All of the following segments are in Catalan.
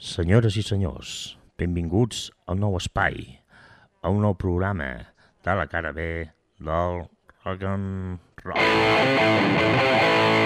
Senyores i senyors, benvinguts a un nou espai, a un nou programa de la cara B del Rock and Roll.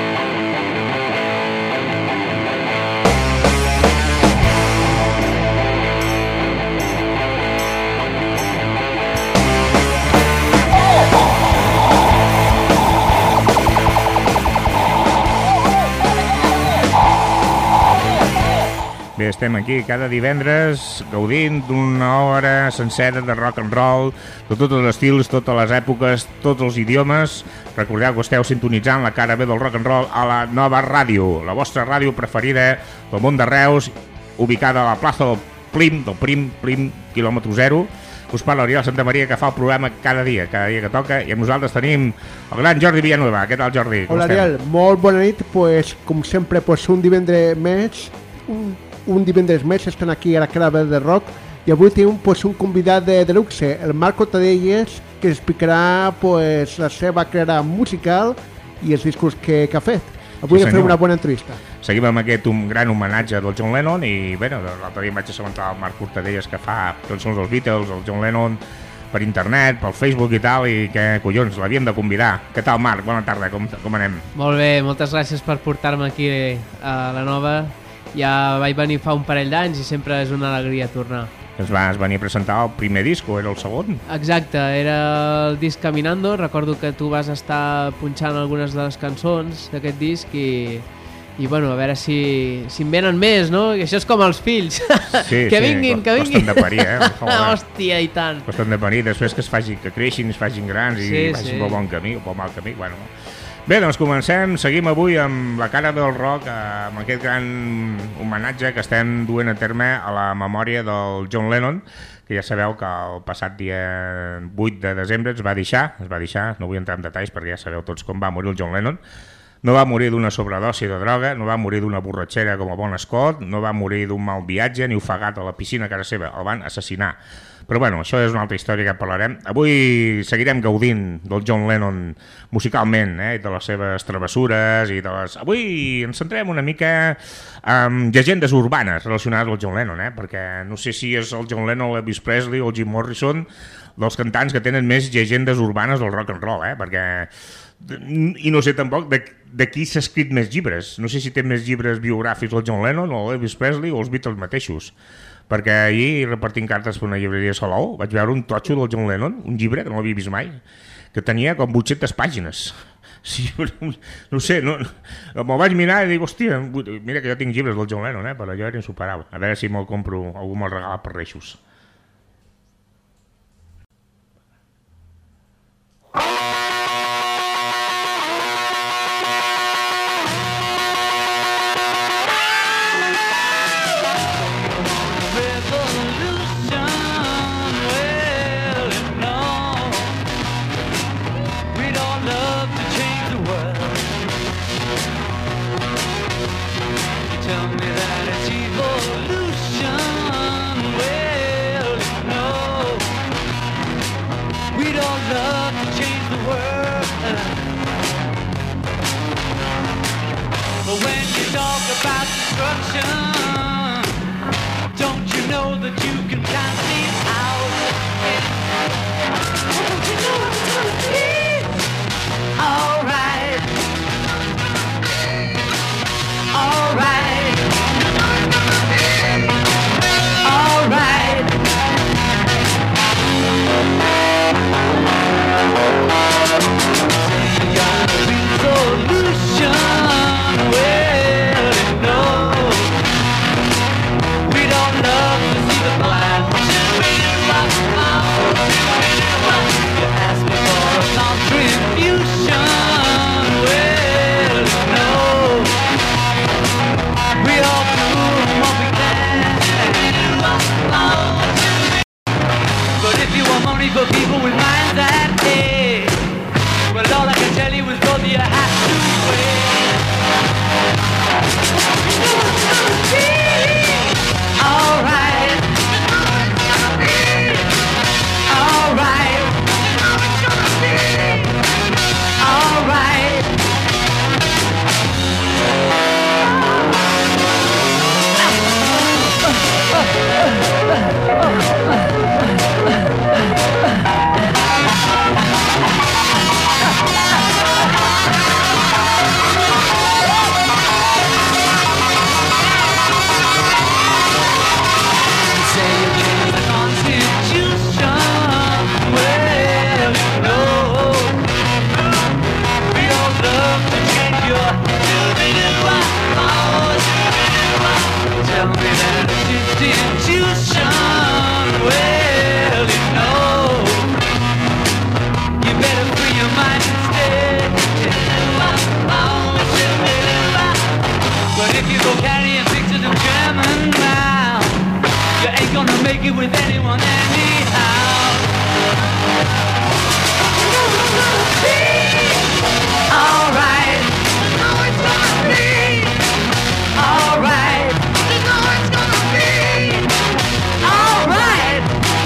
Bé, estem aquí cada divendres gaudint d'una hora sencera de rock and roll, de tots els estils, totes les èpoques, tots els idiomes. Recordeu que esteu sintonitzant la cara B del rock and roll a la Nova Ràdio, la vostra ràdio preferida del món de Reus, ubicada a la plaça del Prim, quilòmetre 0. Us parla l'Oriol Santa Maria, que fa el programa cada dia que toca, i amb nosaltres tenim el gran Jordi Villanueva. Què tal, Jordi? Hola, Ariel. Molt bona nit. Com sempre, un divendres més... Un divendres més estan aquí a la cara B de rock i avui tenim un convidat de luxe, el Marco Tadelles, que explicarà la seva carrera musical i els discos que ha fet. Avui farem una bona entrevista. Seguim amb aquest gran homenatge del John Lennon i l'altre dia em vaig assabentar el Marco Tadelles que fa cançons dels Beatles, el John Lennon, per internet, pel Facebook i tal, i que collons, l'havíem de convidar. Què tal, Marc? Bona tarda, com anem? Molt bé, moltes gràcies per portar-me aquí a la Nova. Ja vaig venir fa un parell d'anys i sempre és una alegria tornar. Ens vas venir a presentar el primer disc o era el segon? Exacte, era el disc Caminando. Recordo que tu vas estar punxant algunes de les cançons d'aquest disc i bueno, a veure si en venen més, no? I això és com els fills. Sí, que vinguin. Costen de parir, Hòstia, i tant. Costen de parir, després que creixin, es facin grans i vagin pel bon camí o pel mal camí. Bueno. Bé, doncs comencem, seguim avui amb la cara del rock, amb aquest gran homenatge que estem duent a terme a la memòria del John Lennon, que ja sabeu que el passat dia 8 de desembre ens va deixar, no vull entrar en detalls perquè ja sabeu tots com va morir el John Lennon. No va morir d'una sobredosi de droga, no va morir d'una borratxera com a Bon Scott, no va morir d'un mal viatge ni ofegat a la piscina a casa seva, el van assassinar. Però bueno, això és una altra història que parlarem. Avui seguirem gaudint del John Lennon musicalment, de les seves travessures i de les... Avui ens centrem una mica en llegendes urbanes relacionades amb el John Lennon, perquè no sé si és el John Lennon, l'Elvis Presley o el Jim Morrison dels cantants que tenen més llegendes urbanes del rock and roll, perquè... I no sé tampoc de qui s'ha escrit més llibres. No sé si té més llibres biogràfics el John Lennon o l'Elvis Presley o els Beatles mateixos. Perquè ahir, repartint cartes per una llibreria a Salou, vaig veure un totxo del John Lennon, un llibre que no l'havia vist mai, que tenia com 800 pàgines. Sí, no sé, me'l vaig mirar i dic, hòstia, mira que jo tinc llibres del John Lennon, però allò era insuperable. A veure si me'l compro, algú me'l regala per Reixos. Ask me for a make it with anyone anyhow. Alright, you know it's gonna be alright. You know it's gonna be alright.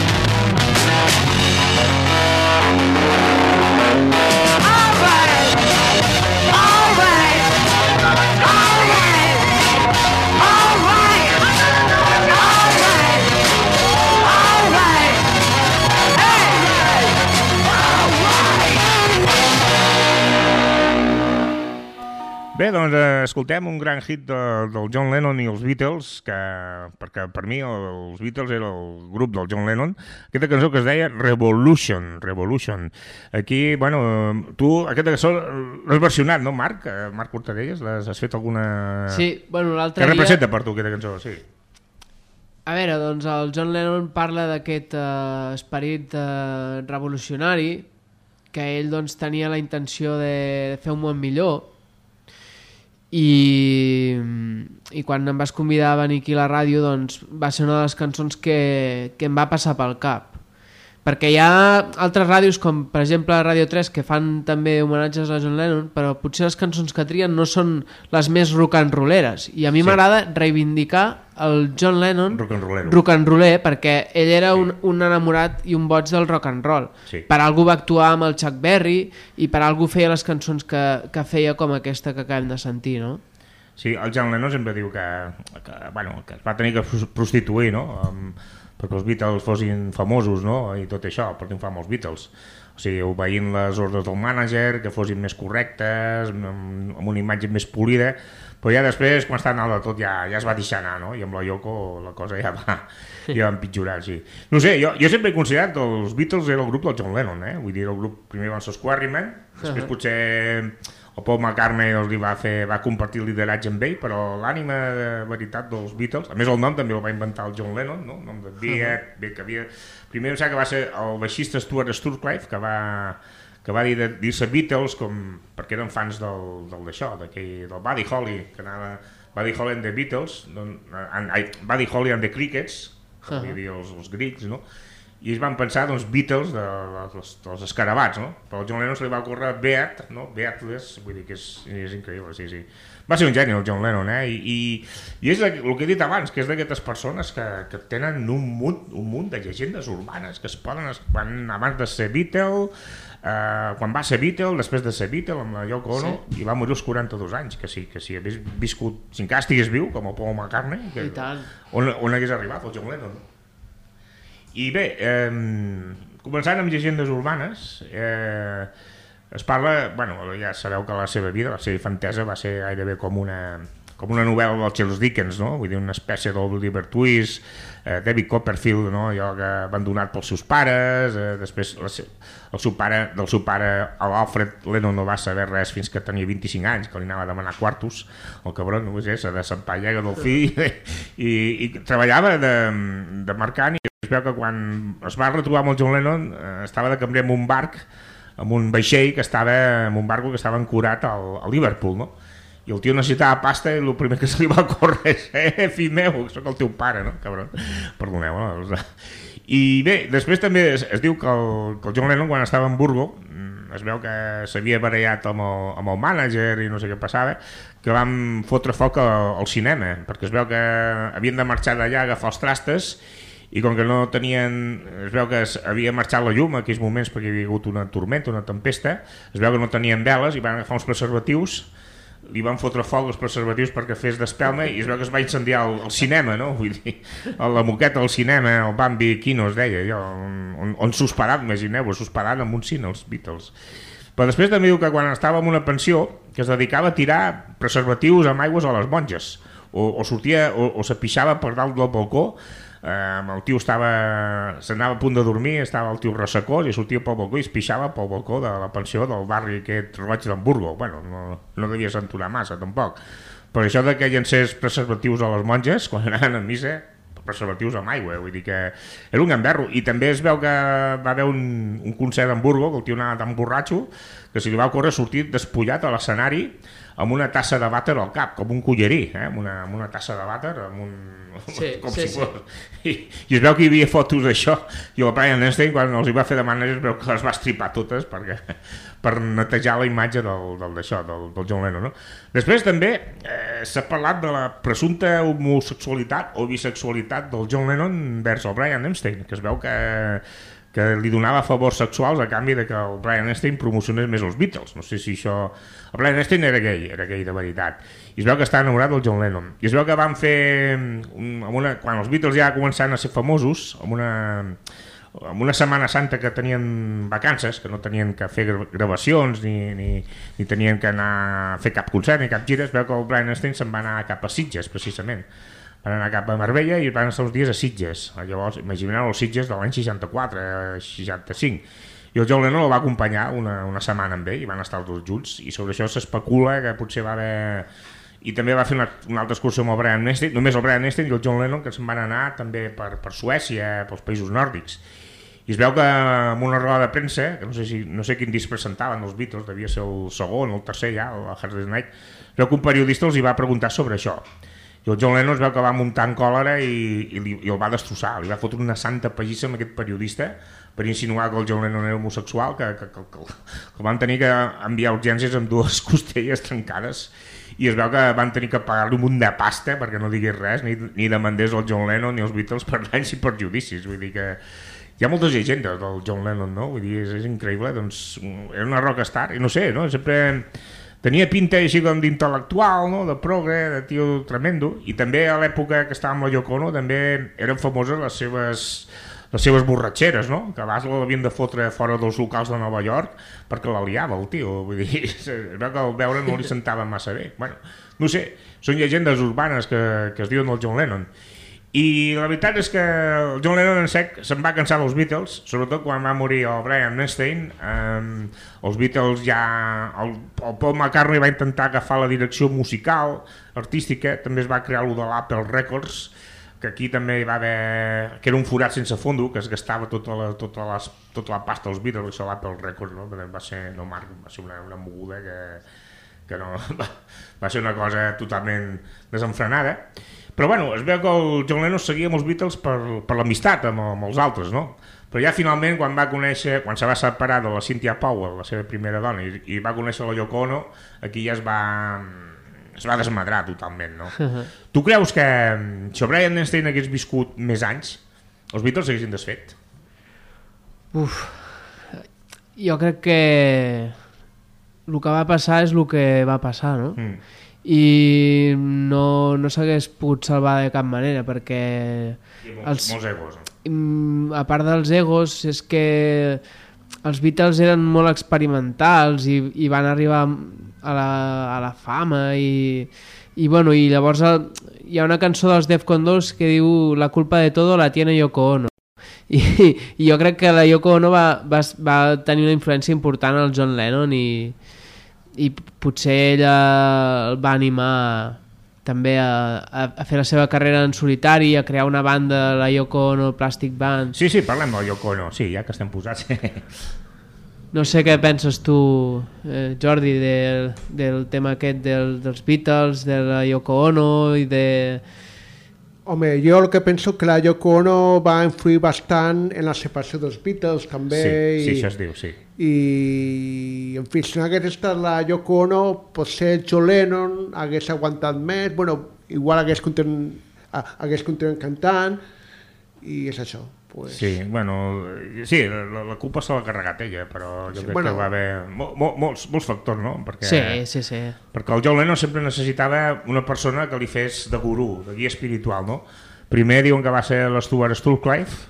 Alright, alright, alright, alright, alright, alright, hey, Bé, doncs escoltem un gran hit del John Lennon i els Beatles, perquè per mi els Beatles era el grup del John Lennon, aquesta cançó que es deia Revolution. Aquí, bueno, tu aquesta cançó l'has versionat, no, Marc? Marc Cortadelles, has fet alguna... Sí, bueno, l'altre dia... Què representa dia... per tu aquesta cançó, sí? A veure, doncs el John Lennon parla d'aquest esperit revolucionari, que ell doncs tenia la intenció de fer un món millor, i quan em vas convidar a venir aquí a la ràdio doncs va ser una de les cançons que em va passar pel cap, perquè hi ha altres ràdios com per exemple Ràdio 3 que fan també homenatges a John Lennon, però potser les cançons que trien no són les més rock and rolleres, i a mi m'agrada reivindicar el John Lennon rock and roller, perquè ell era un enamorat i un boig del rock and roll. Per algú va actuar amb el Chuck Berry i per algú feia les cançons que feia com aquesta que acabem de sentir, no? Sí, el John Lennon sempre diu que es va tenir que prostituir, no? Perquè els Beatles fossin famosos, no? I tot això, per triomfar amb els Beatles. O sigui, obeint les ordres del mànager, que fossin més correctes, amb una imatge més polida, però ja després, quan està anant de tot, ja es va deixar anar, no? I amb la Yoko la cosa ja va empitjorar, sí. No sé, jo sempre he considerat que els Beatles era el grup del John Lennon, eh? Vull dir, el grup primer van ser els Quarrymen, després potser el Paul McCartney va compartir el lideratge amb ell, però l'ànima de veritat dels Beatles, a més el nom també el va inventar el John Lennon, no? El nom de Beat, que havia... Primer em sembla que va ser el baixista Stuart Sturcliffe, que va dir-se Beatles perquè eren fans d'això, del Buddy Holly, que anava Buddy Holly and the Beatles, Buddy Holly and the Crickets, que volia dir els grics, no? I es van pensar, doncs, Beatles dels escarabats, no? Però al John Lennon se li va ocórrer Beat, no? Beatless, vull dir que és increïble, sí. Va ser un geni el John Lennon, eh? I és el que he dit abans, que és d'aquestes persones que tenen un munt de llegendes urbanes que es poden... abans de ser Beatle, quan va ser Beatle, després de ser Beatle, amb la Yoko Ono, i va morir als 42 anys, que si hagués viscut, si encara estigués viu, com el Paul McCartney, on hagués arribat el John Lennon. I bé, començant amb llegendes urbanes, es parla, ja sabeu que la seva vida, la seva infantesa va ser gairebé com una novel·la del Charles Dickens, no? Vull dir, una espècie d'Oliver Twist, David Copperfield, no? Allò que abandonat pels seus pares, després del seu pare, l'Alfred Lennon, no va saber res fins que tenia 25 anys, que li anava a demanar quartos, el cabron, no sé, s'ha de s'empar llega del fill, i treballava de mercant, i es veu que quan es va retrobar amb el John Lennon estava de cambrer en un barc, amb un vaixell que estava en un barco que estava ancorat a Liverpool, no? I el tio necessitava pasta i el primer que se li va córrer és fill meu, soc el teu pare, no? Cabron, perdoneu, no? I bé, després també es diu que el John Lennon, quan estava a Hamburgo, es veu que s'havia barallat amb el mànager i no sé què passava, que van fotre foc al cinema, perquè es veu que havien de marxar d'allà a agafar els trastes, i com que no tenien... Es veu que havia marxat la llum en aquells moments perquè hi havia hagut una tormenta, una tempesta, es veu que no tenien veles i van agafar uns preservatius, li van fotre foc als preservatius perquè fes d'espelma, i es veu que es va incendiar el cinema, no? Vull dir, la moqueta del cinema, el Bambi Kino es deia, on s'hospedaven, imagineu-vos, s'hospedaven amb un cine, els Beatles. Però després també diu que quan estava en una pensió que es dedicava a tirar preservatius amb aigües a les monges, o sortia o se pixava per dalt del balcó. El tio s'anava a punt de dormir, estava el tio ressecós i sortia pel balcó i es pixava pel balcó de la pensió del barri aquest roig d'Hamburgo. Bueno, no devia senturar massa tampoc, però això de que llancés preservatius a les monges quan anaven a missa, preservatius amb aigua, vull dir que era un gamberro. I també es veu que va haver un concert d'Hamburgo que el tio anava tan borratxo que se li va ocórrer sortir despullat a l'escenari amb una tassa de vàter al cap, com un collerí, amb una tassa de vàter, amb un com si fos. I es veu que hi havia fotos d'això, i el Brian Epstein, quan els hi va fer demanes, es veu que les va estripar totes per netejar la imatge del John Lennon, no? Després també s'ha parlat de la presumpta homosexualitat o bisexualitat del John Lennon vers el Brian Epstein, que es veu que li donava favors sexuals a canvi de que el Brian Epstein promocionés més els Beatles. No sé si això... El Brian Epstein era gay de veritat. I es veu que està enamorat del John Lennon. I es veu que van fer... quan els Beatles ja començaven a ser famosos, amb una Setmana Santa que tenien vacances, que no tenien que fer gravacions ni tenien que anar a fer cap concert ni cap gira, es veu que el Brian Epstein se'n va anar cap a Sitges, precisament. Van anar cap a Marbella i van estar uns dies a Sitges. Llavors, imagineu els Sitges de l'any 64, 65. I el John Lennon el va acompanyar una setmana amb ell i van estar els dos junts. I sobre això s'especula que potser va haver... I també va fer una altra excursió amb el Brian Epstein, només el Brian Epstein i el John Lennon, que se'n van anar també per Suècia, pels països nòrdics. I es veu que en una roda de premsa, que no sé quin disc presentaven els Beatles, devia ser el segon o el tercer ja, el Hard Day's Night, es veu que un periodista els hi va preguntar sobre això. I el John Lennon es veu que va muntar en còlera i el va destrossar, li va fotre una santa pallissa amb aquest periodista per insinuar que el John Lennon era homosexual, que van tenir que enviar urgències amb 2 costelles trencades, i es veu que van tenir que pagar-li un munt de pasta perquè no digués res, ni demandés el John Lennon ni els Beatles per danys i perjudicis. Vull dir que hi ha moltes llegendes del John Lennon, no? Vull dir, és increïble, doncs era una rockstar, i no sé, no? Sempre... Tenia pinta així com d'intel·lectual, no? De progre, de tio tremendo, i també a l'època que estava amb la Yoko Ono també eren famoses les seves borratxeres, no? Que a vegades l'havien de fotre fora dels locals de Nova York perquè la liava el tio, vull dir, es veu que al veure no li sentava massa bé. Bueno, no sé, són llegendes urbanes que es diuen del John Lennon. I la veritat és que el John Lennon en sec se'n va cansar dels Beatles, sobretot quan va morir el Brian Epstein. Els Beatles ja... El Paul McCartney va intentar agafar la direcció musical, artística, també es va crear allò de l'Apple Records, que aquí també hi va haver... que era un forat sense fondo, que es gastava tota la pasta dels Beatles, això l'Apple Records, no? Va ser una moguda que no... va ser una cosa totalment desenfrenada. Però bueno, es veu que el John Lennon seguia amb els Beatles per l'amistat amb els altres, no? Però ja finalment quan se va separar de la Cynthia Powell, la seva primera dona, i va conèixer la Yoko Ono, aquí ja es va desmadrar totalment, no? Tu creus que si el Brian Epstein hagués viscut més anys, els Beatles s'haguessin desfet? Jo crec que el que va passar és el que va passar, no? I no s'hagués pogut salvar de cap manera perquè molts egos, no? A part dels egos és que els Beatles eren molt experimentals i van arribar a la fama i llavors hi ha una cançó dels Defcon 2 que diu la culpa de todo la tiene Yoko Ono i jo crec que la Yoko Ono va tenir una influència important al John Lennon i potser ella el va animar també a fer la seva carrera en solitari, a crear una banda, la Yoko Ono Plastic Band. Sí, parlem de la Yoko Ono, sí, ja que estem posats. No sé què penses tu, Jordi, del tema aquest dels Beatles, de la Yoko Ono i de... Home, jo el que penso que la Yoko Ono va influir bastant en la separació dels Beatles també. Sí, això es diu, sí. I en fi, si no hagués estat la Yoko Ono, potser John Lennon hagués aguantat més, bueno, igual hagués continuat cantant i és això. Pues... Sí, bueno, sí, la culpa se l'ha carregat ella, però jo crec que va haver molts factors, no? Perquè, sí. Perquè el John Lennon sempre necessitava una persona que li fes de gurú, de guia espiritual, no? Primer diuen que va ser l'Stuart Sutcliffe,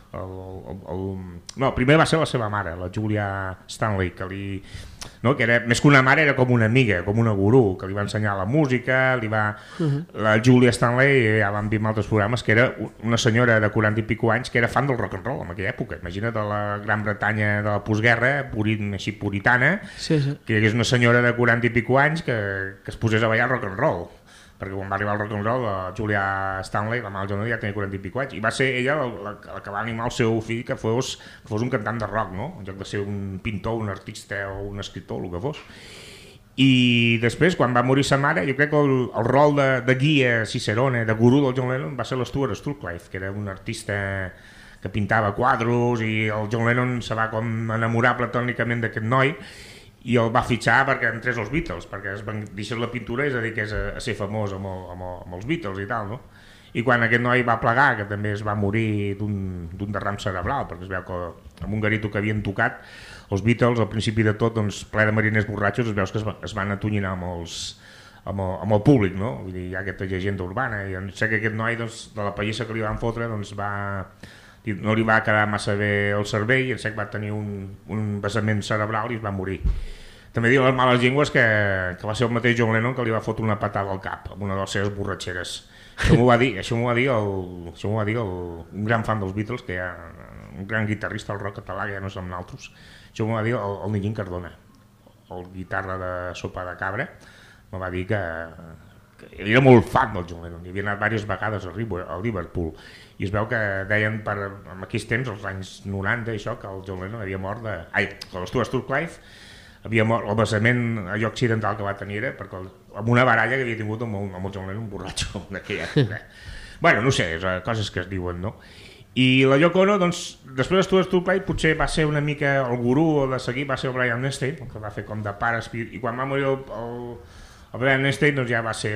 no, primer va ser la seva mare, la Julia Stanley, que era, més que una mare era com una amiga, com una gurú, que li va ensenyar la música, la Julia Stanley, ja vam dir en altres programes, que era una senyora de 40 i pico anys que era fan del rock and roll en aquella època. Imagina't a la Gran Bretanya de la postguerra, així puritana, que hi hagués una senyora de 40 i pico anys que es posés a ballar rock and roll. Perquè quan va arribar al rock and roll, la Julia Stanley, la mare del John Lennon, ja tenia 40 i pico anys, i va ser ella la que va animar el seu fill que fos un cantant de rock, no? En lloc de ser un pintor, un artista o un escriptor, el que fos. I després, quan va morir sa mare, jo crec que el rol de guia, Cicerone, de gurú del John Lennon va ser l'Stuart Sturcliffe, que era un artista que pintava quadros, i el John Lennon se va com enamorar platònicament d'aquest noi i el va fitxar perquè entrés als Beatles, perquè es van deixar la pintura i es dediqués a ser famós amb els Beatles i tal, no? I quan aquest noi va plegar, que també es va morir d'un derram cerebral, perquè es veu que amb un garito que havien tocat, els Beatles, al principi de tot, doncs, ple de mariners borratxos, es veus que es van atonyinar amb el públic, no? Vull dir, hi ha aquesta llegenda urbana, i sé que aquest noi, doncs, de la pallissa que li van fotre, doncs, no li va quedar massa bé el cervell, i en sec va tenir un vessament cerebral i es va morir. També diu les males llengües que va ser el mateix John Lennon que li va fotre una patada al cap amb una de les seves borratxeres. Això m'ho va dir un gran fan dels Beatles, que hi ha un gran guitarrista del rock català, que ja no som naltros. Això m'ho va dir el Niñín Cardona, el guitarra de Sopa de Cabra. Me va dir que era molt fan del John Lennon, i havia anat diverses vegades a Liverpool, i es veu que deien en aquells temps, als anys 90, això, que el John Lennon havia mort que l'Stuart Sturcliffe havia mort, el vessament allò accidental que va tenir era amb una baralla que havia tingut amb el John Lennon borratxo d'aquella època. Bueno, no sé, coses que es diuen, no? I la Yoko Ono, doncs, després de Stuart Sturcliffe potser va ser una mica el gurú de seguir, va ser el Brian Epstein, que va fer com de pare espírit, i quan va morir el Brian Epstein, doncs ja va ser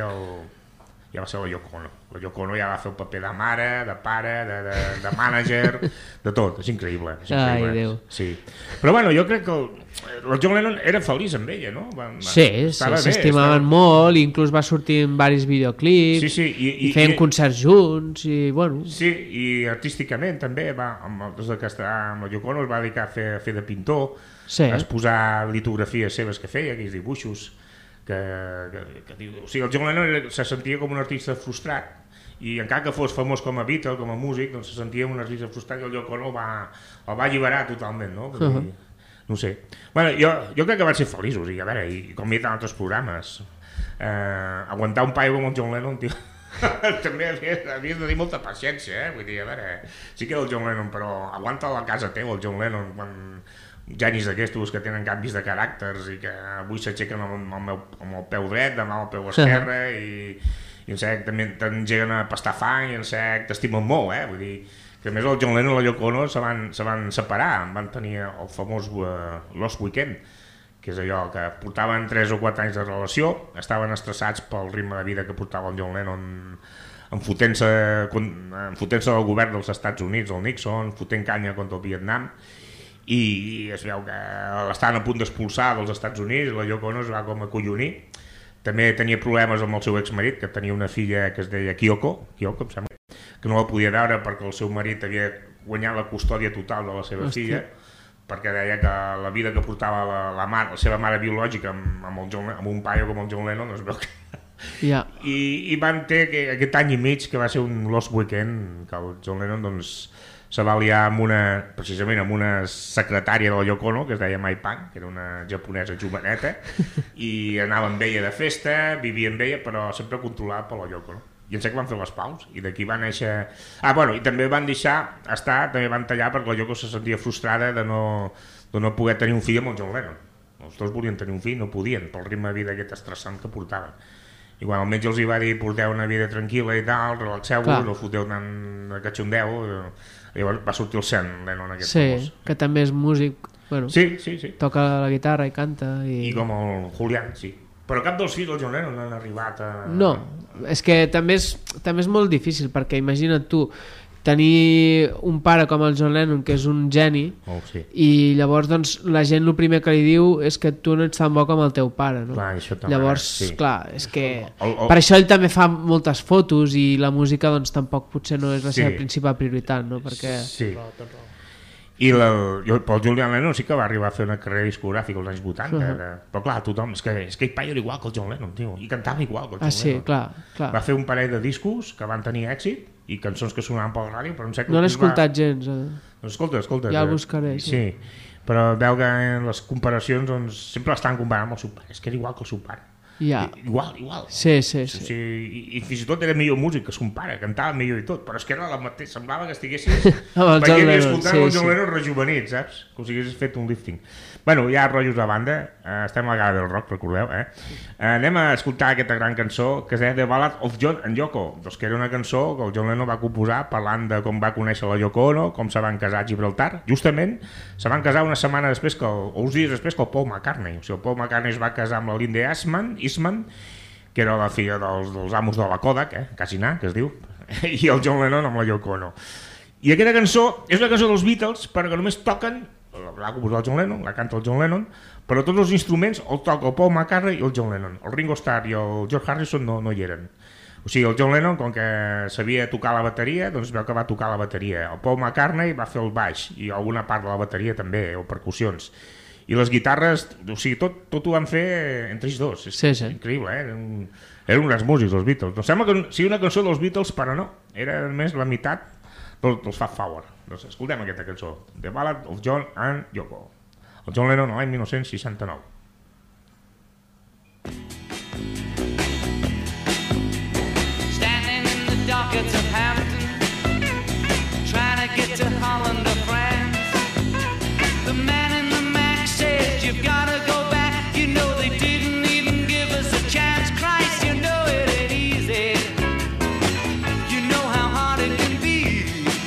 la Yoko Ono. La Yoko Ono ja va fer el paper de mare, de pare, de mànager, de tot. És increïble. Ai, Déu. Sí. Però bueno, jo crec que el John Lennon era feliç amb ella, no? Sí, s'estimaven molt, i inclús va sortir en diversos videoclips, i feien concerts junts, i bueno... Sí, i artísticament també, des que està amb la Yoko Ono es va dedicar a fer de pintor, a exposar litografies seves que feia, aquells dibuixos, que diu... O sigui, el John Lennon se sentia com un artista frustrat, i encara que fos famós com a Beatle, com a músic, doncs se sentia un artista frustrat, i el Yoko Ono el va alliberar totalment, no? No sé. Bueno, jo crec que van ser feliços, i a veure, i com hi ha altres programes, aguantar un paio com el John Lennon, tio, també havies de tenir molta paciència, vull dir, a veure, sí que el John Lennon, però aguanta a la casa teva el John Lennon, quan genis d'aquestos que tenen canvis de caràcters i que avui s'aixequen amb el peu dret, demà amb el peu esquerre, i en sec també t'engeguen a pastar fang, i en sec t'estimen molt, vull dir que a més el John Lennon i la Yoko Ono se van separar, van tenir el famós Lost Weekend, que és allò que portaven 3 o 4 anys de relació, estaven estressats pel ritme de vida que portava el John Lennon, enfotent-se del govern dels Estats Units, el Nixon, fotent canya contra el Vietnam, i es veu que l'estaven a punt d'expulsar dels Estats Units, la Yoko Ono es va com acollonir. També tenia problemes amb el seu exmarit, que tenia una filla que es deia Kyoko, em sembla, que no la podia veure perquè el seu marit havia guanyat la custòdia total de la seva filla, perquè deia que la vida que portava la seva mare biològica amb un paio com el John Lennon, es veu que... I van ter aquest any i mig que va ser un Lost Weekend, que el John Lennon doncs se va liar precisament amb una secretària de la Yoko Ono, que es deia Mai Pang, que era una japonesa joveneta, i anava amb ella de festa, vivia amb ella, però sempre controlada per la Yoko Ono. I en sé que van fer les paus, i d'aquí va néixer... i també van deixar estar, també van tallar perquè la Yoko se sentia frustrada de no poder tenir un fill amb el John Lennon. Els dos volien tenir un fill, no podien, pel ritme de vida aquest estressant que portaven. I quan el metge els va dir porteu una vida tranquil·la i tal, relaxeu-vos, no foteu tant de catxondeu, llavors va sortir el Sean Lennon aquest famós. Que també és músic, bueno, sí. Toca la guitarra i canta. I com el Julián, sí. Però cap dels fills del John Lennon han arribat a... No, és que també és molt difícil, perquè imagina't tu tenir un pare com el John Lennon, que és un geni, i llavors doncs, la gent el primer que li diu és que tu no ets tan bo com el teu pare, no? Clar, això també, llavors, clar, és que per això ell també fa moltes fotos, i la música doncs tampoc potser no és la seva principal prioritat, no? Perquè... Sí. I el Julian Lennon sí que va arribar a fer una carrera discogràfica als anys 80, però clar, tothom, és que ell paio era igual que el John Lennon, tio, i cantava igual que el John Lennon. Clar. Va fer un parell de discos que van tenir èxit i cançons que sonaven pel ràdio, però no l'he escoltat gens. Escolta. Ja el buscaré. Sí, però veu que en les comparacions doncs, sempre l'estan comparant amb el seu pare, és que era igual que el seu pare. Igual. Sí. I fins i tot era millor músic que son pare, cantava millor i tot, però és que era la mateixa, semblava que estiguessis Amb el John veient i Lennon, escoltant el John Lennon rejuvenit, saps? Com si haguessis fet un lifting. Bueno, ja rotllos a banda, estem a la gala del rock, recordeu, anem a escoltar aquesta gran cançó que es deia The Ballad of John and Yoko, doncs que era una cançó que el John Lennon va composar parlant de com va conèixer la Yoko Ono, com se van casar a Gibraltar. Justament se van casar una setmana després o uns dies després que el Paul McCartney. O sigui, el Paul McCartney es va casar amb la Linda Eastman, que era la filla dels amos de la Kodak, quasi anar, que es diu, i el John Lennon amb la Yoko Ono. I aquesta cançó és una cançó dels Beatles perquè només toquen, l'ha composat el John Lennon, la canta el John Lennon, però tots els instruments el toca el Paul McCartney i el John Lennon. El Ringo Starr i el George Harrison no hi eren. O sigui, el John Lennon, com que sabia tocar la bateria, doncs veu que va tocar la bateria. El Paul McCartney va fer el baix i alguna part de la bateria també, o percussions. I les guitarres, o sigui, tot ho van fer entre ells dos. És increïble, eren uns músics, els Beatles. No sembla que sigui una cançó dels Beatles, però no. Era més la meitat dels Fab Four. Doncs escoltem aquesta cançó, The Ballad of John and Yoko. El John Lennon l'any 1969. Standing in the dockets of Hampton, trying to get to Holland or France. The man in the Mac says you've got to go back. You know they didn't even give us a chance. Christ, you know it ain't easy. You know how hard it can be.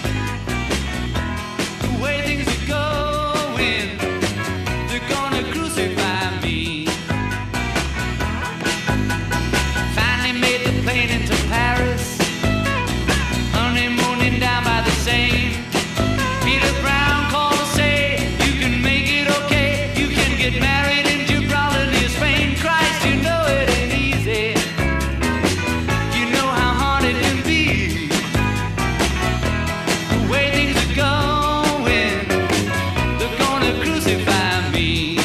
The way things are going, they're gonna crucify me. Finally made the plane into Paris, honeymooning down by the Seine. Peter Brown called to say you can make it okay. You can get married in Gibraltar near Spain. Christ, you know it ain't easy. You know how hard it can be. The way things are going, they're gonna crucify me.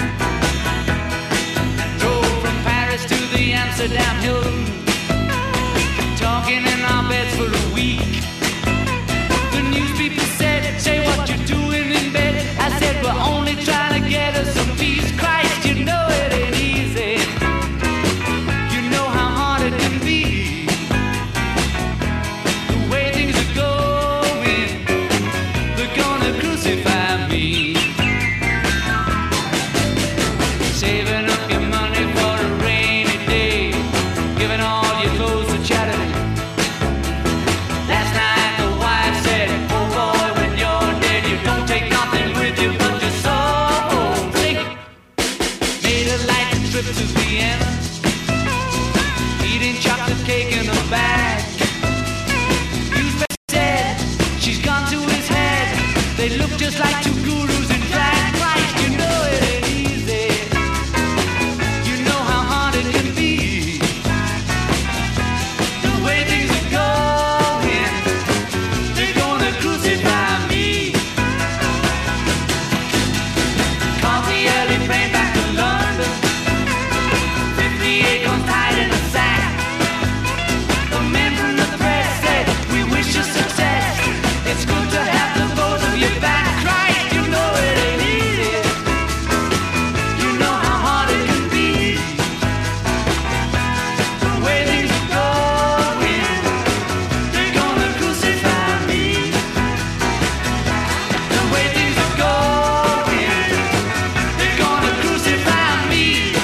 Drove from Paris to the Amsterdam Hilton, talking in our beds for a week. The news people said, say what you're doing in bed. I said, we're only trying to get us some peace. Christ, you know it ain't easy. You know how hard it can be. The way things are going, they're gonna crucify me. Saving up your money for a rainy day, giving all your clothes to charity. Last night the wife said, oh boy, when you're dead, you don't take nothing with you but your soul. Sick. Made a light trip to Vienna, eating chocolate cake in a bag. Newspaper said, she's gone to his head. They look just like two gurus in drag. Christ, you know it ain't easy. You know how hard it can be. The way things are going, they're gonna crucify me. Caught the early train back to London, 58 guns tied in a sack. The men from the press said, we wish you success. It's good to have the both of you back. Christ, you know it ain't easy. You know how hard it can be. The way things are going, they're gonna crucify me. The way things are going, they're gonna crucify me.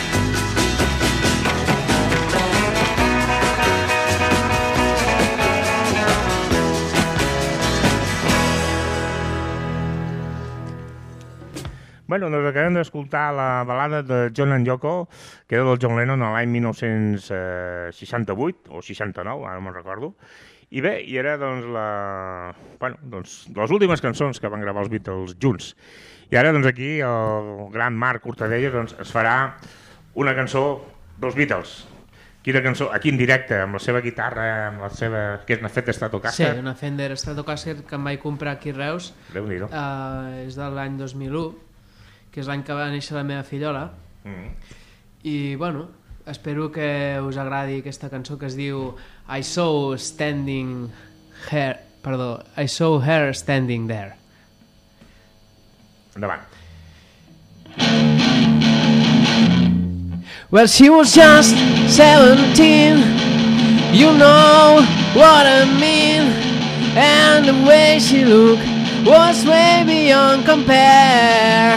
Bueno, doncs acabem d'escoltar la balada de John and Yoko, que era del John Lennon l'any 1968 o 69, ara no me'n recordo. I bé, i era doncs les últimes cançons que van gravar els Beatles junts. I ara doncs aquí el gran Marc Cortadellas doncs, es farà una cançó dels Beatles. Quina cançó? Aquí en directe, amb la seva guitarra, amb la seva... que és una Fender Stratocaster? Sí, una Fender Stratocaster que em vaig comprar aquí a Reus. Déu-n'hi-do. És de l'any 2001, que és l'any que va néixer la meva fillola. I, bueno, espero que us agradi aquesta cançó que es diu I saw her standing there. Endavant. Well, she was just 17, you know what I mean, and the way she looked was way beyond compare.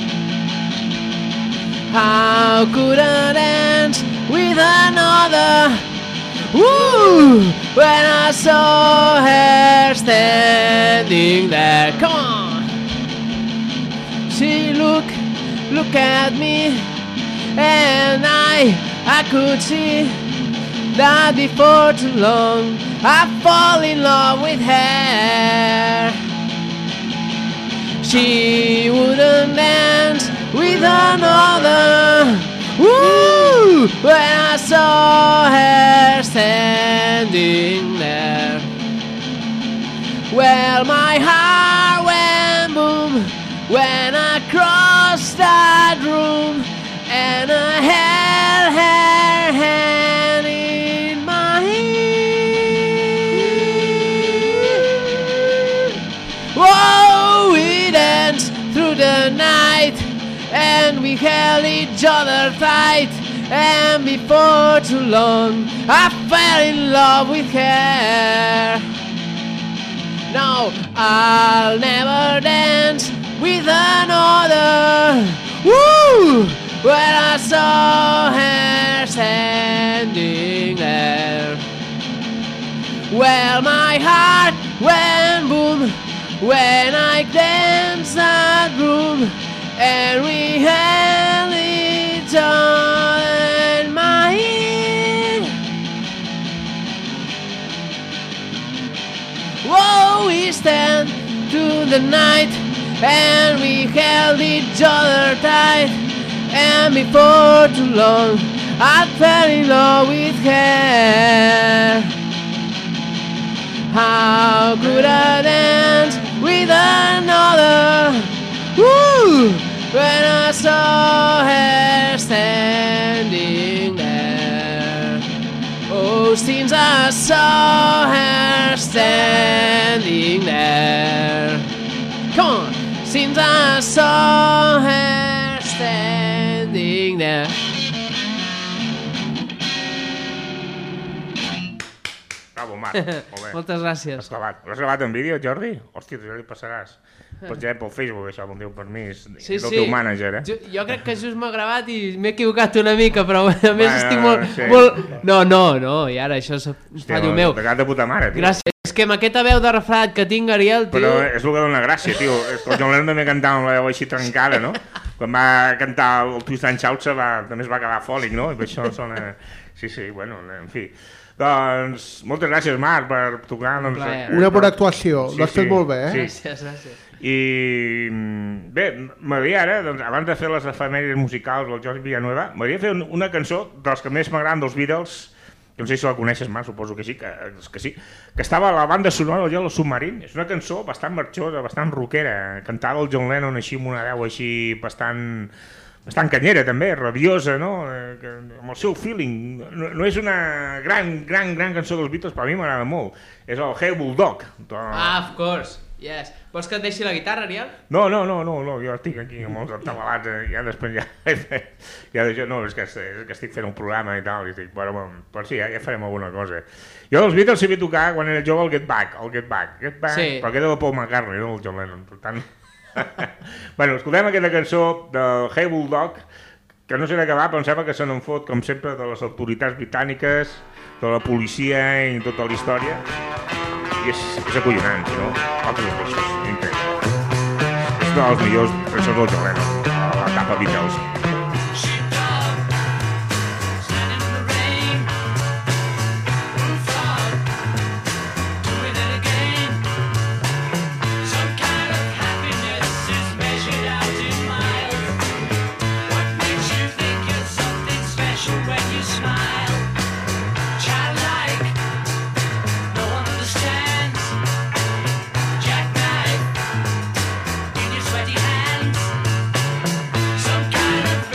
How could I dance with another? Woo! When I saw her standing there, come on. She look at me, and I could see that before too long I fall in love with her. She wouldn't dance with another. Woo! When I saw her standing there. Well, my heart went boom when I crossed that room, and I held her hand in mine. Whoa, we danced through the night, and we held each other tight, and before too long I fell in love with her. No, I'll never dance with another. Woo! When I saw her standing there. Well, my heart went boom when I danced that room, and we held each other in mine. Whoa, we stand through the night, and we held each other tight, and before too long I fell in love with her. How could I dance with another? Woo! When I saw her standing there. Oh, since I saw her standing there. Come on! Since I saw her standing there. Bravo, Marc. Molt bé. Moltes gràcies. Has gravat. L'has gravat en vídeo, Jordi? Hòstia, ja li passaràs. Pots ja pel Facebook, això, amb el teu permís. Sí, és el teu mànager, eh? Jo crec que just m'ha gravat i m'he equivocat una mica, però a més estic molt... sí. No, i ara això fa Déu meu. T'ha quedat de puta mare, tio. Gràcies. És que amb aquesta veu de refredat que tinc, Ariel, tio... Però és el que dona gràcia, tio. És que el John Lennon també cantava amb la veu així trencada, no? Quan va cantar el Twist and Shout també es va quedar fòlic, no? I per això sona... Sí, bueno, en fi. Doncs moltes gràcies, Marc, per tocar. Doncs, una bona actuació, l'has fet molt bé, eh? Sí. Gràcies. I bé, m'agradaria ara, doncs, abans de fer les efemèrides musicals del Jordi Villanueva, m'agradaria fer una cançó dels que més m'agraden dels Beatles, que no sé si la coneixes, Marc, suposo que sí, que estava a la banda sonora del Yellow Submarine. És una cançó bastant marxosa, bastant rockera, cantada el John Lennon així amb una veu així bastant canyera també, rabiosa, no? Amb el seu feeling. No és una gran cançó dels Beatles, però a mi m'agrada molt. És el Hey Bulldog. Of course, yes. Vols que et deixi la guitarra, Ariel? No, jo estic aquí amb els atabalats, ja després ja d'això, no, és que estic fent un programa i tal, i estic, però sí, ja farem alguna cosa. Jo dels Beatles sabia tocar quan era jove el Get Back, sí. Però queda de Paul McCartney, no el John Lennon, per tant... Bueno, escoltem aquesta cançó del Hey Bulldog, que no sé de què va, però em sembla que se n'en fot, com sempre, de les autoritats britàniques, de la policia i tota la història. I és acollonant, no? Altres peixos, increïble. És una de les millors cançons del John Lennon, a l'etapa Beatles. Some kind of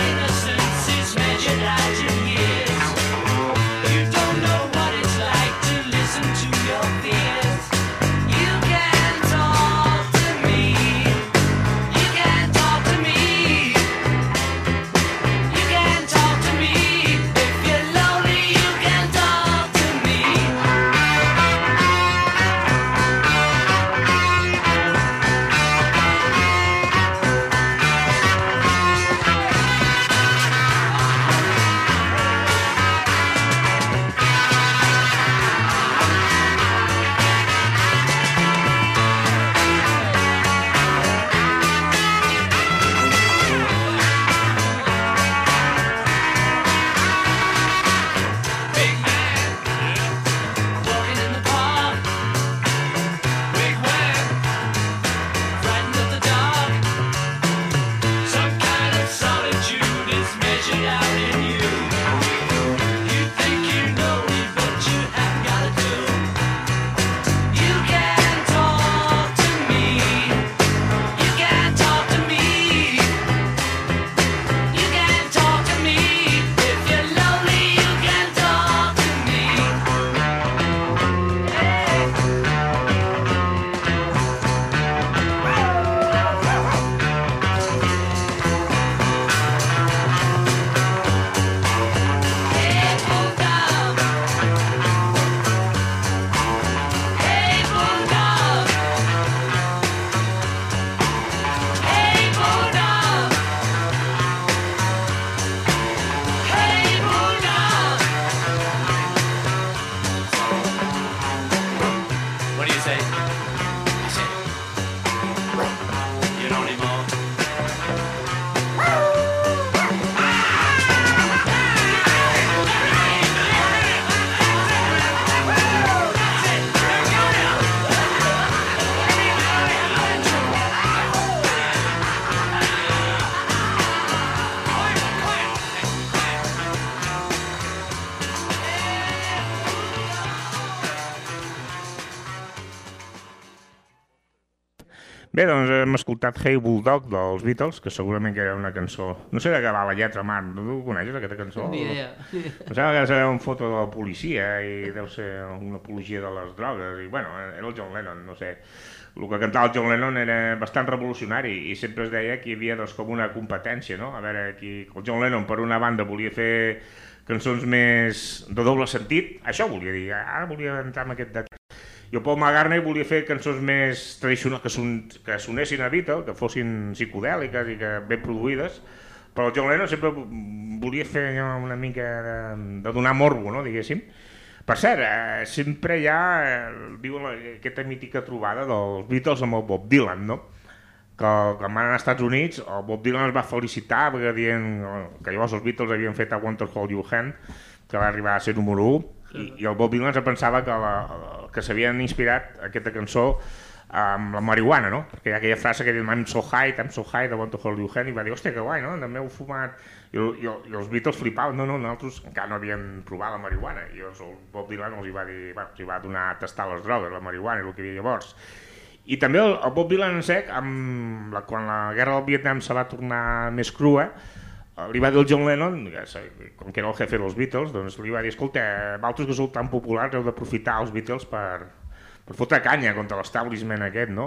Bé, doncs hem escoltat Hey Bulldog dels Beatles, que segurament que era una cançó... No sé de què va la lletra, Marc, tu coneixes aquesta cançó? Ni idea. Em sembla que serà una foto de la policia i deu ser una apologia de les drogues i, bueno, era el John Lennon, no sé. El que cantava el John Lennon era bastant revolucionari i sempre es deia que hi havia doncs, com una competència, no? A veure, aquí el John Lennon per una banda volia fer cançons més de doble sentit, això volia dir, ara volia entrar en aquest detall. I el Paul McCartney volia fer cançons més tradicionals, que sonessin a Beatles, que fossin psicodèliques i que ben produïdes, però el John Lennon sempre volia fer una mica de donar morbo, no, diguéssim. Per cert, sempre hi ha, diuen aquesta mítica trobada dels Beatles amb el Bob Dylan, no? Que quan van als Estats Units, el Bob Dylan es va felicitar perquè dient que llavors els Beatles havien fet I Want to Hold Your Hand, que va arribar a ser número 1, i el Bob Dylan pensava que s'havien inspirat aquesta cançó amb la marihuana, no? Perquè hi ha aquella frase que diu I'm so high, I want to hold your hand, i va dir, hòstia, que guai, no? També heu fumat... I els Beatles flipaven, no, nosaltres encara no havíem provat la marihuana, i el Bob Dylan els hi va dir, bueno, els hi va donar a tastar les drogues, la marihuana, el que hi havia llavors. I també el Bob Dylan en sec, quan la guerra del Vietnam se va tornar més crua, li va dir el John Lennon, com que era el jefe dels Beatles, doncs li va dir, escolta, vosaltres que sou tan populars heu d'aprofitar els Beatles per fotre canya contra l'establishment aquest, no?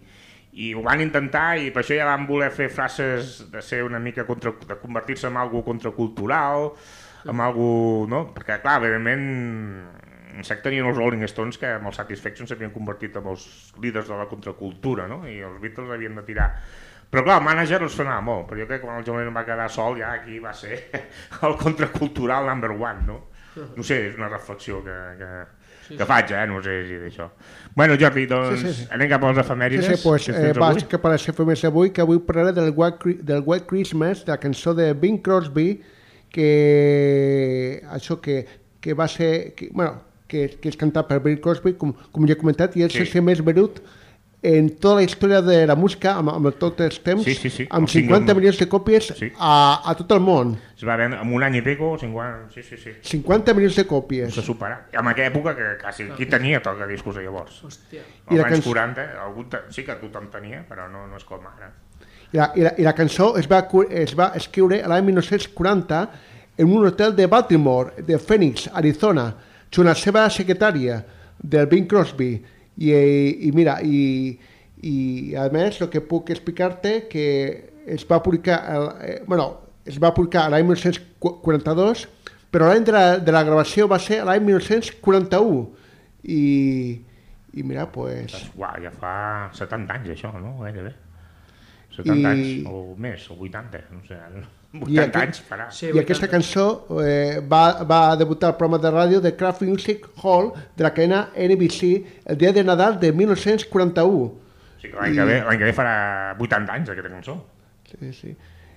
I ho van intentar i per això ja van voler fer frases de ser una mica de convertir-se en algo contracultural, en algo, no? Perquè clar, evidentment, en sec tenien els Rolling Stones que amb el Satisfaction s'havien convertit en els líders de la contracultura, no? I els Beatles havien de tirar. Però clar, el mànager els sonava molt, però jo crec que quan el John Lennon va quedar sol ja aquí va ser el contracultural number one, no? No sé, és una reflexió que faig, no sé si d'això. Bueno, Jordi, doncs anem cap a les efemèrides. Sí, doncs vaig cap a les efemèrides d'avui, que avui parlaré del White Christmas, de la cançó de Bing Crosby, que va ser, que és cantat per Bing Crosby, com ja he comentat, i és el més venut en tota la història de la música, amb tots els temps, amb 50 milions de còpies a tot el món. Es va vendre en un any i pico, 50 milions de còpies. S'ha superat. En aquella època que quasi qui tenia tocadiscos llavors. Hòstia. Als anys 40, sí que tothom tenia, però no és com ara. I la cançó es va escriure l'any 1940 en un hotel de Baltimore, de Phoenix, Arizona, junt a la seva secretària, del Bing Crosby. I mira, i a més el que puc explicar-te que es va publicar l'any 1942, però l'any de la gravació va ser l'any 1941 i mira, pues... Uau, ja fa 70 anys això, no? Gairebé 70 anys o més, o 80, no sé, 80 anys farà. I aquesta cançó va debutar al programa de ràdio de Kraft Music Hall de la cadena NBC el dia de Nadal de 1941. Sí, que l'any que ve farà 80 anys aquesta cançó. Sí.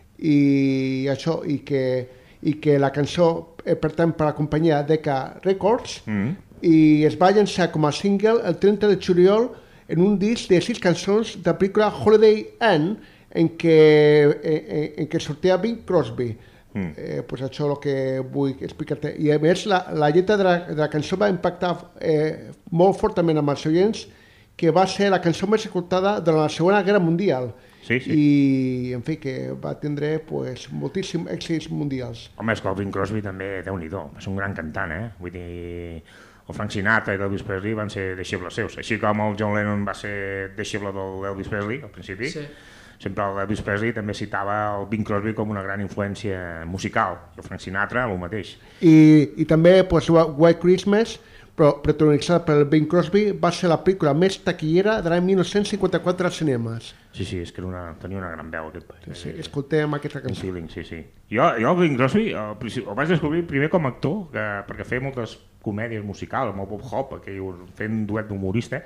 I això, i que la cançó pertany per la companyia Decca Records i es va llançar com a single el 30 de juliol en un disc de 6 cançons de la pel·lícula Holiday Inn en què sortia Bing Crosby. Pues això és el que vull explicar-te. I a més, la lletra de la cançó va impactar molt fortament amb els oients, que va ser la cançó més escoltada durant la Segona Guerra Mundial. Sí. I, en fi, que va tindre pues, moltíssims èxits mundials. Home, és que el Bing Crosby també, Déu-n'hi-do, va ser un gran cantant, Vull dir, el Frank Sinatra i l'Elvis Presley van ser deixebles seus, així com el John Lennon va ser deixeble de l'Elvis Presley al principi. Sí. Sempre l'Elvis Presley també citava el Bing Crosby com una gran influència musical, i el Frank Sinatra el mateix. I també pues, White Christmas, protagonitzada per Bing Crosby, va ser la pel·lícula més taquillera de l'any 1954 als cinemes. Sí, és que tenia una gran veu aquest país. Sí, escoltem aquesta cançó. Sí. Jo el Bing Crosby el vaig descobrir primer com a actor, perquè feia moltes comèdies musicals, amb el Bob Hope, fent un duet d'humorista,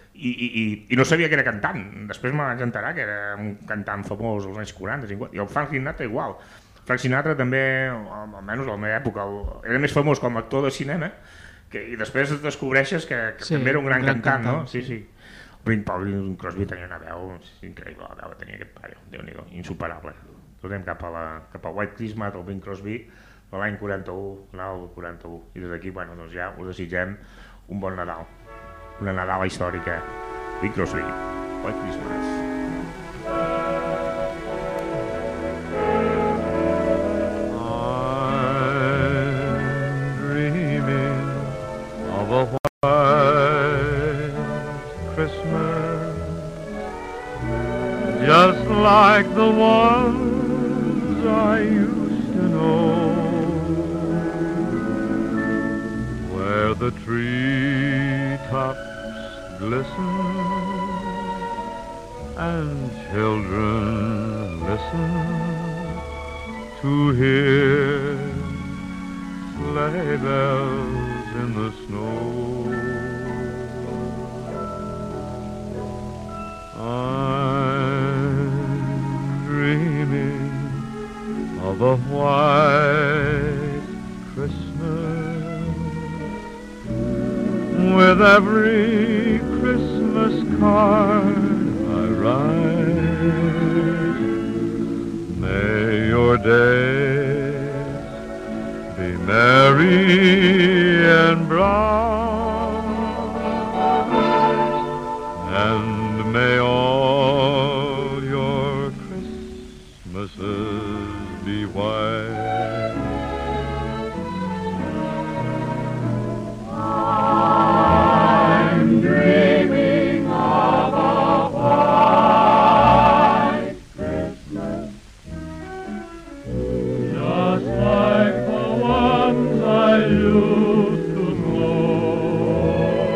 i no sabia que era cantant. Després me vaig enterar que era un cantant famós als anys 40, 50, i el Frank Sinatra igual. Frank Sinatra també, almenys a la meva època, era més famós com a actor de cinema, i després descobreixes que també era un gran cantant, no? Sí. Bing Crosby tenia una veu increïble, la veu que tenia aquest paio, Déu-n'hi-do, insuperable. Tornem cap a White Christmas, el Bing Crosby, de l'any 41, l'any 41, i des d'aquí, doncs ja us desitgem un bon Nadal, una Nadala històrica. Bing Crosby, White Christmas. just like the ones I used to know, where the treetops glisten and children listen to hear sleigh bells in the snow. I'm dreaming of a white Christmas with every Christmas card I write. May your days be merry and bright, and may all your Christmases be white. I'm dreaming of a white Christmas, just like the ones I used to know,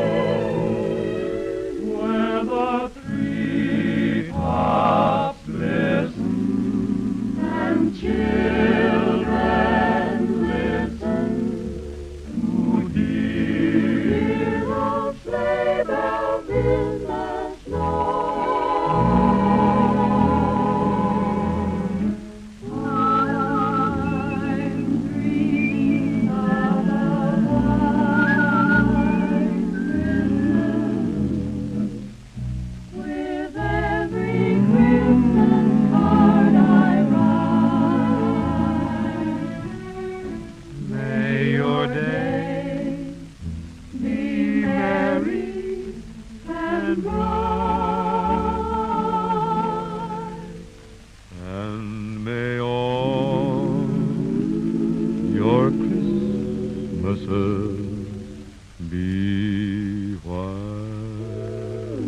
where the treetops glisten and children listen to hear the sleigh bells in the snow. I'm dreaming of a white Christmas with every Christmas card I write. May your day be merry and bright, and may all your Christmases be white.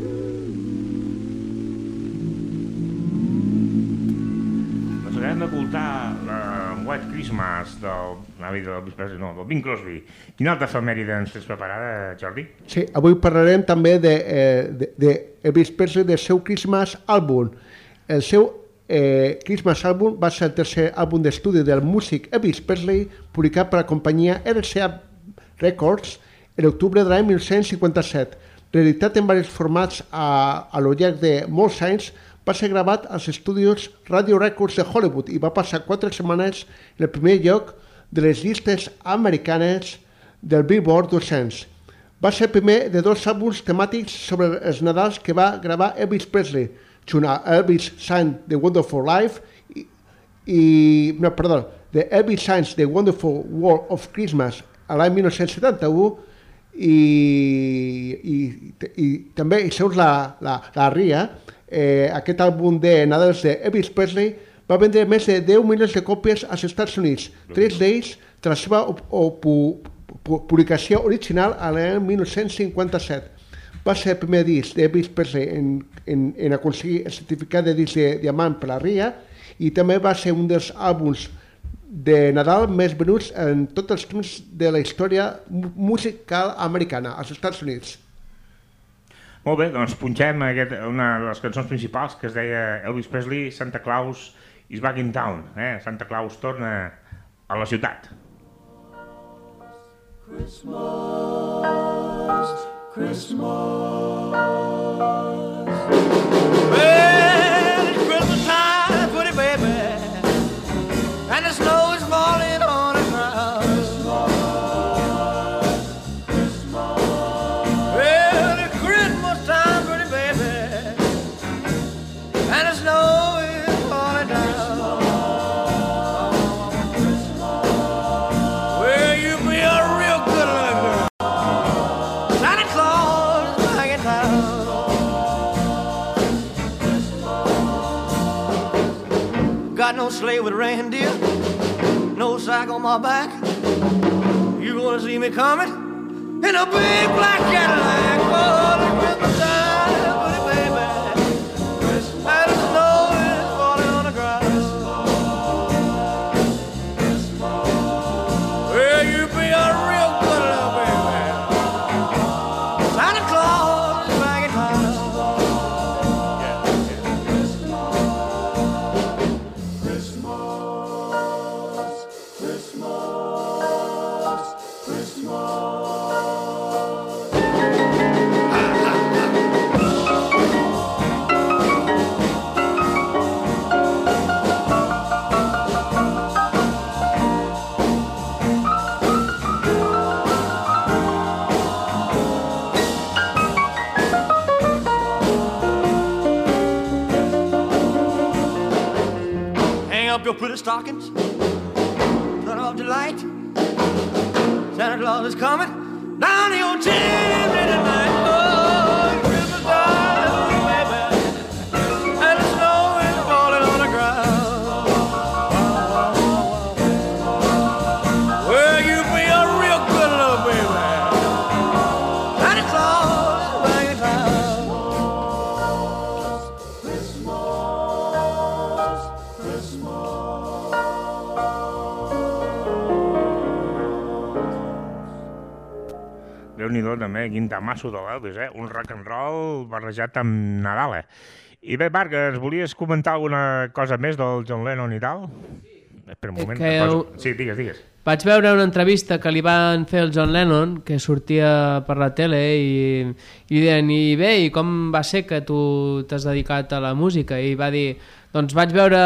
Doncs acabem d'ocultar la White Christmas del Elvis Presley, no, del Bing Crosby. Quina altra efemèride ens tens preparada, Jordi? Sí, avui parlarem també de Elvis Presley, del seu Christmas Album. El seu Christmas Album va ser el tercer àlbum d'estudi del músic Elvis Presley, publicat per la companyia RCA Records en octubre de l'any 1957. Reeditat en diversos formats a lo llarg de molts anys, va ser gravat als estudis Radio Records de Hollywood i va passar 4 setmanes en el primer lloc de les llistes americanes del Billboard 200. Va ser el primer de 2 àlbums temàtics sobre els Nadals que va gravar Elvis Presley, junt a Elvis Sang The Wonderful Life de Elvis Sang The Wonderful World of Christmas a l'any 1971 i també, segons la RIA, aquest àlbum de Nadals de Elvis Presley va vendre més de 10 milions de còpies als Estats Units, 3 d'ells de la seva publicació original a l'any 1957. Va ser el primer disc d'Elvis Presley en aconseguir el certificat de disc de diamant per la RIA i també va ser un dels àlbums de Nadal més venuts en tots els temps de la història musical americana als Estats Units. Molt bé, doncs punxem una de les cançons principals que es deia Elvis Presley, Santa Claus is back in town. Santa Claus torna a la ciutat. Christmas, Christmas. Well, it's Christmas time, pretty baby, and the snow is falling on the ground. Christmas, Christmas. Well, it's Christmas time, pretty baby, and the snow is falling down. Christmas, well, you be a real good little girl. Santa Claus is back in town. Got no sleigh with reindeer, no sack on my back. You gonna see me coming in a big black Cadillac. Oh, the Christmas time up your pretty stockings. Turn off the light. Santa Claus is coming down your chimney tonight. Oh, Christmas time, baby. And the snow is falling on the ground. Well, you be a real good little baby. Santa Claus is bringing town. Déu-n'hi-do també, quin tamasso de l'Elvis, un rock and roll barrejat amb Nadal. I bé, Marc, ens volies comentar alguna cosa més del John Lennon i tal? Espera un moment. Sí, digues. Vaig veure una entrevista que li van fer al John Lennon, que sortia per la tele, i deien, i bé, i com va ser que tu t'has dedicat a la música? I va dir, doncs vaig veure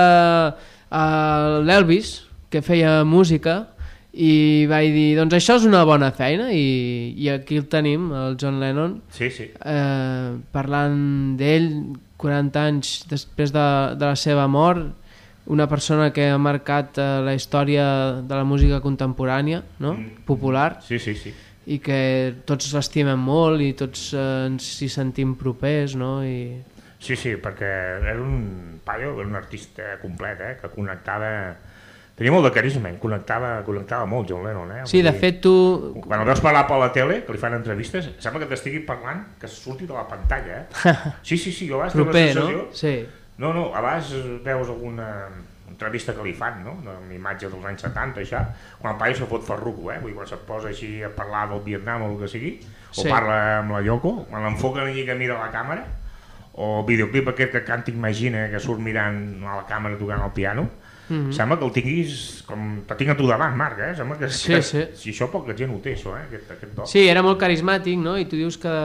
l'Elvis, que feia música, i vaig dir, doncs això és una bona feina, i aquí el tenim, el John Lennon, sí. parlant d'ell 40 anys després de la seva mort, una persona que ha marcat la història de la música contemporània, no? Popular, sí. I que tots l'estimem molt i tots ens hi sentim propers, no? Sí, perquè era un paio, era un artista complet, que connectava. Tenia molt de carisma, connectava molt John Lennon. Sí, de fet tu... Quan el veus parlar per la tele, que li fan entrevistes, sembla que t'estigui parlant que surti de la pantalla. Sí, jo a vegades proper, tengo la sensació... No? Sí. No, a vegades veus alguna entrevista que li fan, no? Una imatge dels anys 70, això, quan el paio se fot ferruco, vull dir, quan se posa així a parlar del Vietnam o el que sigui, o parla amb la Yoko, quan l'enfoca una mica mira la càmera, o el videoclip aquest que canta Imagina, que surt mirant a la càmera tocant el piano, sembla que el tinguis com te tinc a tu davant, Marc, sembla que sí. Si això poca gent ho té, això, aquest do. Sí, era molt carismàtic, no? I tu dius que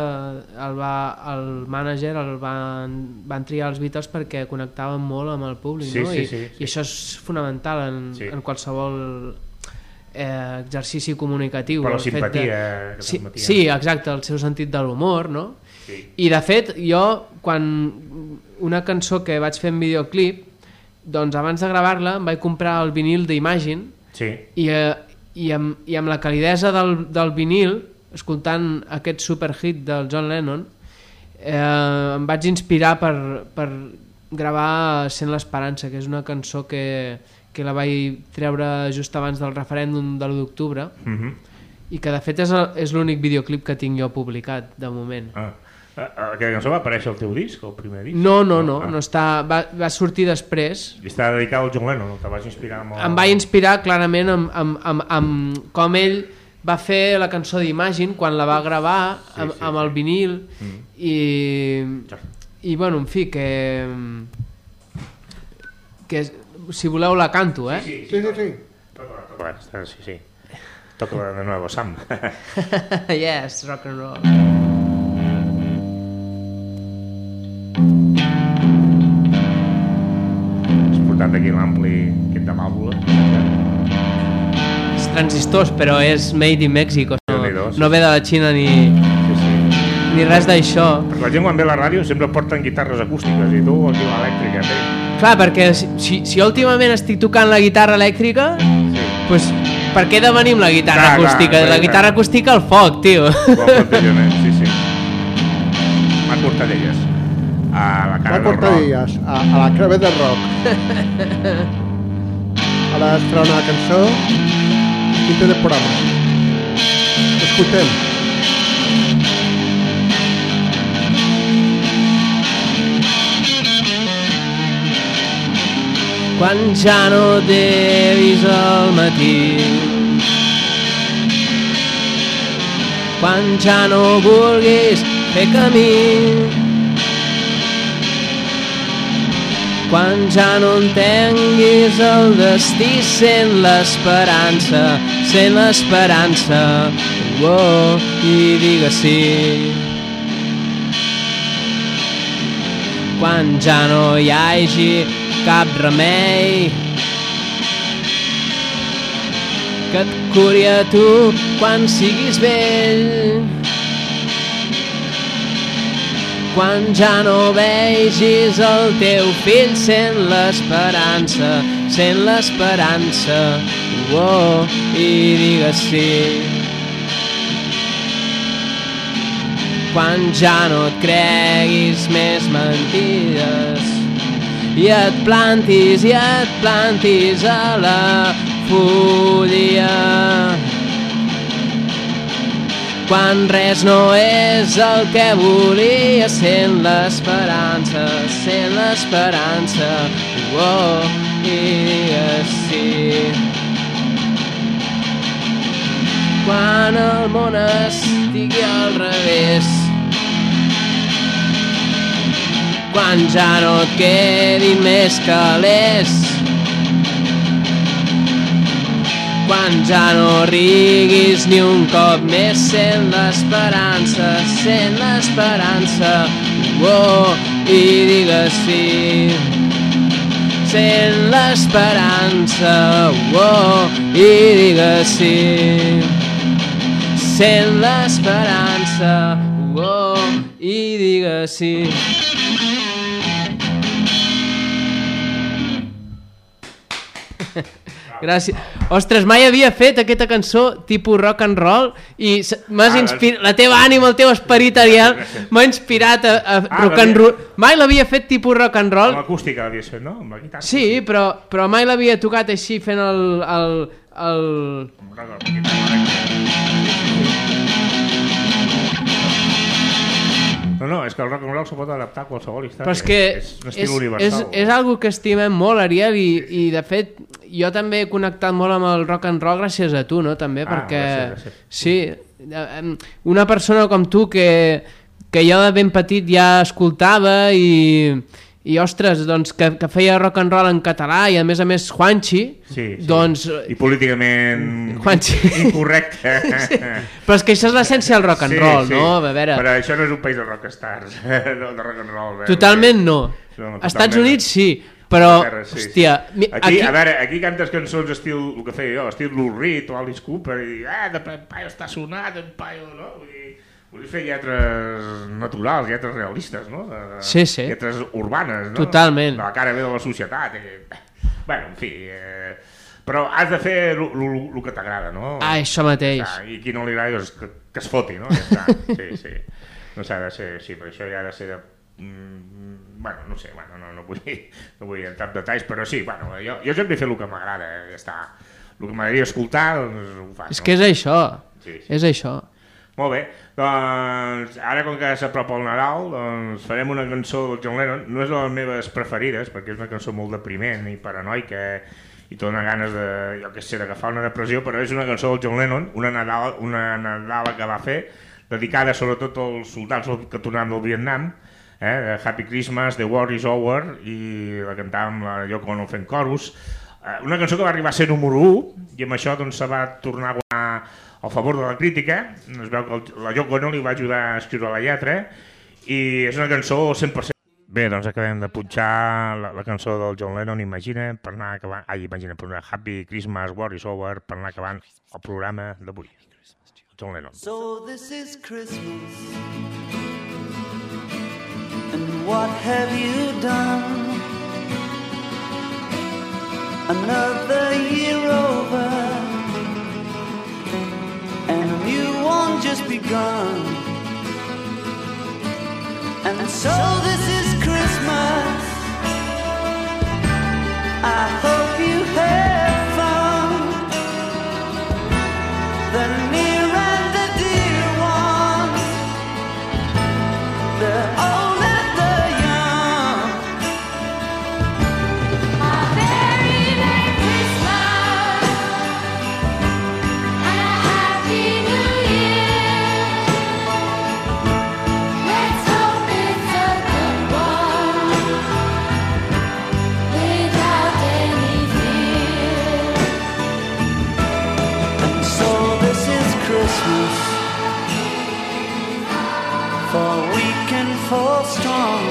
el mànager el van triar els Beatles perquè connectaven molt amb el públic, no? I això és fonamental en qualsevol exercici comunicatiu. Per la simpatia que transmetia. Sí, exacte, el seu sentit de l'humor, no? Sí. I de fet, jo, quan una cançó que vaig fer en videoclip, doncs abans de gravar-la em vaig comprar el vinil d'Imagine, sí. i amb la calidesa del vinil, escoltant aquest superhit del John Lennon, em vaig inspirar per gravar Sent l'Esperança, que és una cançó que la vaig treure just abans del referèndum de l'1 d'octubre, i que de fet és l'únic videoclip que tinc jo publicat de moment. Aquesta cançó va aparèixer al teu disc, el primer disc? No està, va sortir després. I està dedicat al John Lennon, te vas inspirar amb el... Em va inspirar clarament amb com ell va fer la cançó d'Imagine quan la va gravar amb el vinil i bueno, en fi, que si voleu la canto, Sí. Toca de nuevo, Sam. Yes, rock and roll. Aquí l'ampli aquest de vàlvula, és transistors, però és made in Mexico, no ve de la Xina ni res d'això. Perquè la gent quan ve a la ràdio sempre porten guitarres acústiques i tu aquí l'elèctrica. Clar, perquè si últimament estic tocant la guitarra elèctrica, doncs per què demanim la guitarra acústica? La guitarra acústica al foc, tio. Bon plantejament, sí. Marc Cortadelles. A la cara del rock. A la crave del rock. Ara es farà una cançó quinta de programa. Escoltem. Quan ja no devis al matí, quan ja no vulguis fer camí, quan ja no entenguis el destí, sent l'esperança, i digues sí. Quan ja no hi hagi cap remei que et curi a tu quan siguis vell, Quan ja no vegis el teu fill, sent l'esperança, oh, i digues sí. Quan ja no et creguis més mentides i et plantis a la follia. Quan res no és el que volia, sent l'esperança, oh, i digues sí. Quan el món estigui al revés, quan ja no et quedin més calés, quan ja no riguis ni un cop més, sent l'esperança, oh, i digues sí. Sent l'esperança, oh, i digues sí. Sent l'esperança, oh, i digues sí. Gràcies. Ostres, mai havia fet aquesta cançó tipus rock and roll i m'has inspirat, la teva ànima, el teu esperit Ariel m'ha inspirat a rock and roll. Mai l'havia fet tipus rock and roll. Amb acústica l'havies fet, no? Amb la guitarra. Sí, però mai l'havia tocat així fent el... No, és que el rock and roll se pot adaptar a qualsevol història. Però és que és un estil universal. És algo que estimem molt, Ariel, i de fet jo també he connectat molt amb el rock and roll gràcies a tu, no? També, perquè gràcies. sí, una persona com tu que jo de ben petit ja escoltava i ostres, doncs que feia rock and roll en català i a més Juanchi, sí. Doncs... I políticament Juanchi. Incorrecte. Sí. Però és que això és l'essència del rock and roll, sí. no? A veure... Però això no és un país de rockstars, no, de rock and roll. Totalment no. Totalment. Estats Units sí, però, sí, hòstia... Aquí, a veure, aquí cantes cançons estil, el que feia jo, estil Lou Reed o Alice Cooper, i de paio està sonat, en paio, no? Vull fer lletres naturals, lletres realistes, no? Sí. Lletres urbanes, no? Totalment. De la cara bé de la societat. Bueno, en fi... Però has de fer el que t'agrada, no? Això mateix. I qui no li agrada, doncs, que es foti, no? Ja està. Sí. No s'ha de ser... Sí, però això ja ha de ser de... Bueno, no sé, no vull entrar en detalls, però sí, bueno, jo sempre he fet el que m'agrada, ja està. El que m'agradaria escoltar, doncs ho faig. És que és això, sí. És això. Molt bé, doncs ara com que s'apropa el Nadal, doncs farem una cançó del John Lennon, no és de les meves preferides, perquè és una cançó molt depriment i paranoica i et dona ganes de, jo què sé, d'agafar una depressió, però és una cançó del John Lennon, una Nadala que va fer, dedicada sobretot als soldats que tornaven del Vietnam, Happy Christmas, The War is Over, i la cantàvem la Yoko Ono fent coros, una cançó que va arribar a ser número 1 i amb això doncs, se va tornar a guanyar a favor de la crítica. Es veu que la Yoko Ono li va ajudar a escriure la lletra i és una cançó 100%. Bé, doncs acabem de punxar la cançó del John Lennon, Imagine, per anar acabant... Happy Christmas, War is Over, per anar acabant el programa d'avui. John Lennon. So this is Christmas, and what have you done? Another year over, and a new one just begun. And so this is Christmas, I hope you have fun. The near and the dear ones, the old and the young. A very Merry Christmas and a Happy New Year. Let's hope it's a good one without any fear. And so this is Christmas, for weak and for strong,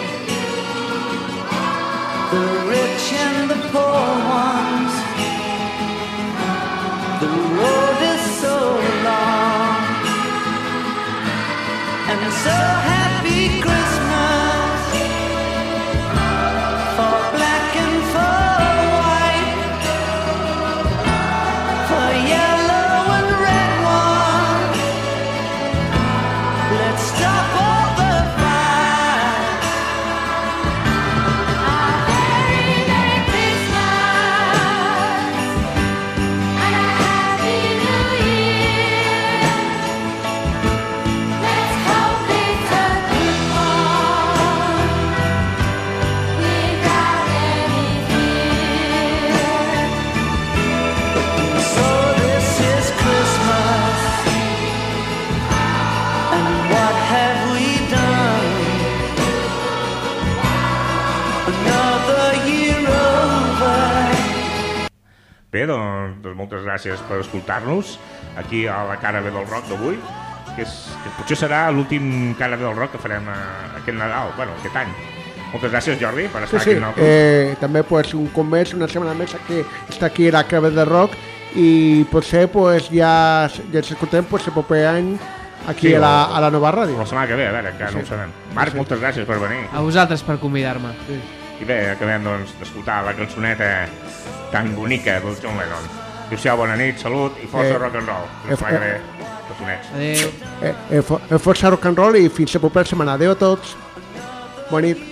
the rich and the poor ones. The road is so long, and so happy Christmas. Bé, doncs moltes gràcies per escoltar-nos aquí a la Cara B del Rock d'avui, que potser serà l'últim Cara B del Rock que farem aquest Nadal, bueno, aquest any. Moltes gràcies, Jordi, per estar aquí. També pues, un cop més, una setmana més que està aquí a la Cara B del Rock i potser pues, ja ens escoltem pues, el proper any aquí a la nova ràdio. La setmana que ve, a veure, encara no ho sabem. Marc, moltes gràcies per venir. A vosaltres per convidar-me. Sí. I bé, acabem doncs, d'escoltar la cançoneta tan bonica del John Lennon. Adéu-siau, bona nit, salut i força rock and roll. La setmana que ve, tots unets. Adéu. Força rock and roll i fins la propera setmana. Adéu a tots. Bona nit.